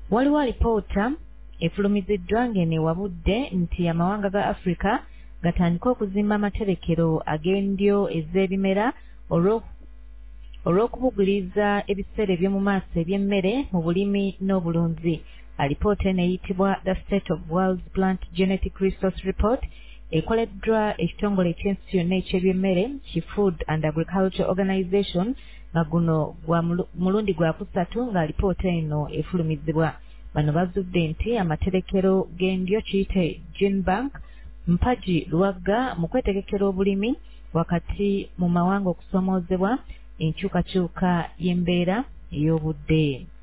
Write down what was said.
Waliwo alipoota efulumiziddwa ng'enewabudde nti amawanga ga Afrika gatandika okuzimba amaterekero ag'endyo ez'ebimera olw'okubugiriza ebiseera eby'omu maaso eby'emmere mu bulimi n'obulunzi. Alipoota eno eyitibwa The State of World's Plant Genetic Resource Report ekoleddwa ekitongole ky'ensi yonna eky'ebyemmere ki Food and Agriculture Organization nga guno gwa mulundi gwa kusatu nga alipoota eno efulumizibwa. Bano bazudde nti amaterekero g'endyo kiyite Gene Bank mpagi luwagga mu kwetegekera obulimi wakati mu mawanga okusoomoozebwa enkyukakyuka y'embeera ey'obudde.